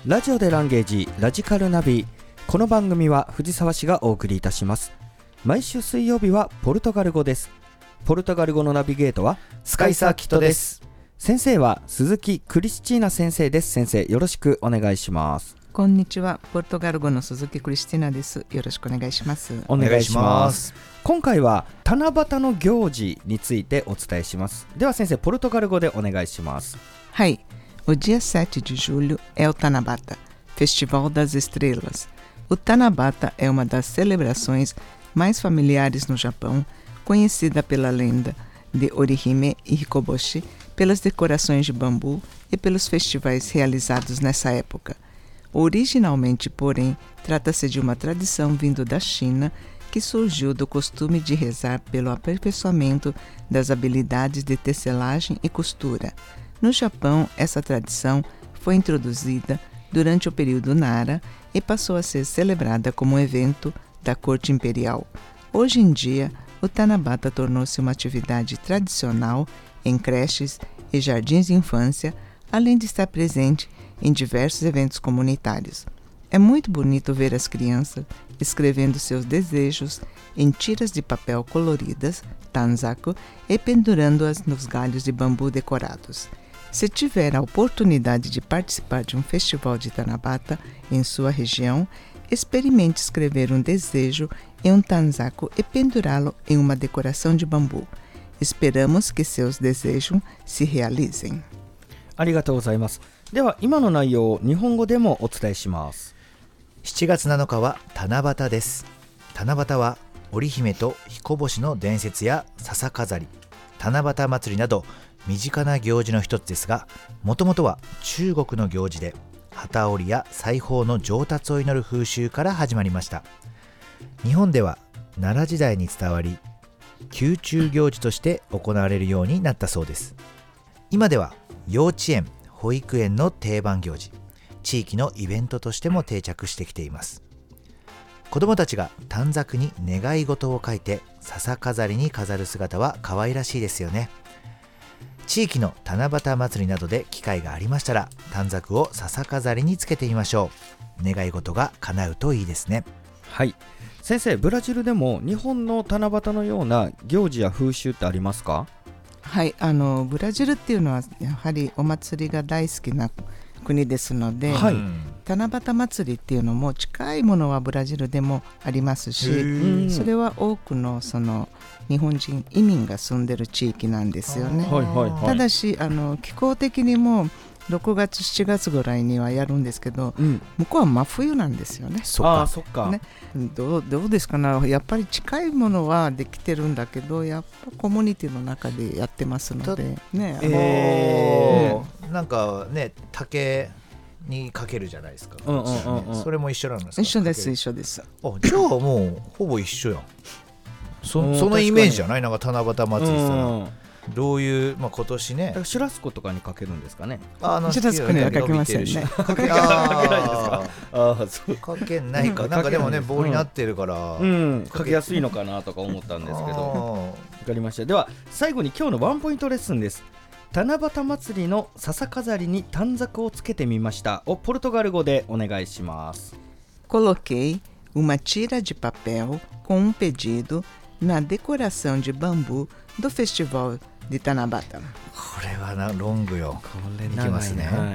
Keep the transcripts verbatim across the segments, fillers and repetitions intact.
ラジオでランゲージラジカルナビ。この番組は藤沢市がお送りいたします。毎週水曜日はポルトガル語です。ポルトガル語のナビゲートはスカイサーキットです。先生は鈴木クリスチーナ先生です。先生、よろしくお願いします。 こんにちは、ポルトガル語の鈴木クリスティナです。よろしくお願いします。 お願いします。今回は七夕の行事についてお伝えします。では先生、ポルトガル語でお願いします。 はい、o dia sete de julho é o Tanabata, Festival das Estrelas. O Tanabata é uma das celebrações mais familiares no Japão, conhecida pela lenda de Orihime e Hikoboshi, pelas decorações de bambu e pelos festivais realizados nessa época. Originalmente, porém, trata-se de uma tradição vindo da China que surgiu do costume de rezar pelo aperfeiçoamento das habilidades de tecelagem e costura. No Japão, essa tradição foi introduzida durante o período Nara e passou a ser celebrada como um evento da corte imperial. Hoje em dia, o Tanabata tornou-se uma atividade tradicional em creches e jardins de infância, além de estar presente em diversos eventos comunitários. É muito bonito ver as crianças escrevendo seus desejos em tiras de papel coloridas, tanzaku, e pendurando-as nos galhos de bambu decorados. Se tiver a oportunidade de participar de um festival de Tanabata em sua região, experimente escrever um desejo em um tanzaku e pendurá-lo em uma decoração de bambu. Esperamos que seus desejos se realizem. ありがとうございます。では今の内容を日本語でもお伝えします。 しちがつなのかは七夕です。七夕は織姫と彦星の伝説や笹飾り、七夕祭りなど身近な行事の一つですが、もともとは中国の行事で機織りや裁縫の上達を祈る風習から始まりました。日本では奈良時代に伝わり、宮中行事として行われるようになったそうです。今では幼稚園、保育園の定番行事、地域のイベントとしても定着してきています。子どもたちが短冊に願い事を書いて笹飾りに飾る姿は可愛らしいですよね。地域の七夕祭りなどで機会がありましたら、短冊を笹飾りにつけてみましょう。願い事が叶うといいですね。 はい、先生、ブラジルでも日本の七夕のような行事や風習ってありますか？ はい、あのブラジルっていうのはやはりお祭りが大好きな国ですので、はい、七夕祭りっていうのも近いものはブラジルでもありますし、それは多くのその日本人移民が住んでる地域なんですよね。はいはいはい、ただしあの気候的にもろくがつしちがつぐらいにはやるんですけど、うん、向こうは真冬なんですよね。 そっか、あ、そっか、 ね、どう、どうですかね。やっぱり近いものはできてるんだけど、やっぱコミュニティの中でやってますので、ね、 えーね、なんかね、竹にかけるじゃないですか、うんうんうんうん、それも一緒なんですか？ 一緒です、一緒です。 あ、じゃあもうほぼ一緒やん。 そ, そのイメージじゃない？なんか七夕祭りさ、うん、どういう、まあ、今年ね、 シュラスコとかにかけるんですかね。 あのシュラスコにはかけませんね。 かけないですか？あ、 そうかけないか、うん、なんかでもね棒になってるから、 うんうん、かけやすいのかなとか思ったんですけど。わかりました。では最後に今日のワンポイントレッスンです。七夕祭りの笹飾りに短冊をつけてみましたをポルトガル語でお願いします。 Coloquei uma tira de papel com um pedido na decoração de bambu do festival de Tanabata。 これはなロングよ。 これいきますね。 はい、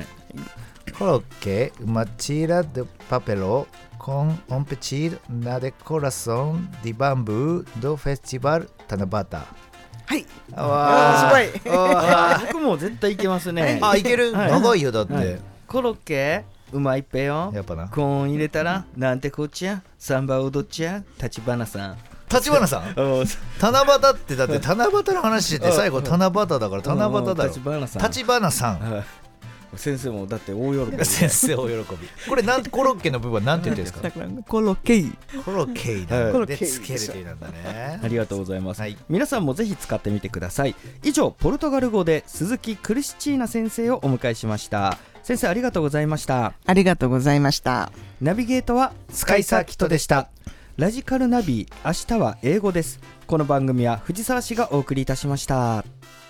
Coloquei uma tira de papel com um pedido na decoração de bambu do festival Tanabata。 はい、 あーすごい。僕も絶対いけますね。 あ、いける、はい、長いよだって、はい、 コロッケうまいっぺよ。 やっぱな、 コーン入れたらなんてこっちゃ、サンバ踊っちゃ、立花さん。 立花さん七夕ってだって七夕の話してて最後七夕だから七夕だよ。 立花さん、 立花さん先生もだって大喜び。 先生大喜び。これなんコロッケの部分はなんて言うんですか？ コロッケコロッケだでつけるというなんだね。 ありがとうございます、はい、皆さんもぜひ使ってみてください。以上、ポルトガル語で鈴木クリスチーナ先生をお迎えしました。先生、ありがとうございました。 ありがとうございました。 ナビゲートはスカイサーキットでした。ラジカルナビ、明日は英語です。この番組は藤沢市がお送りいたしました。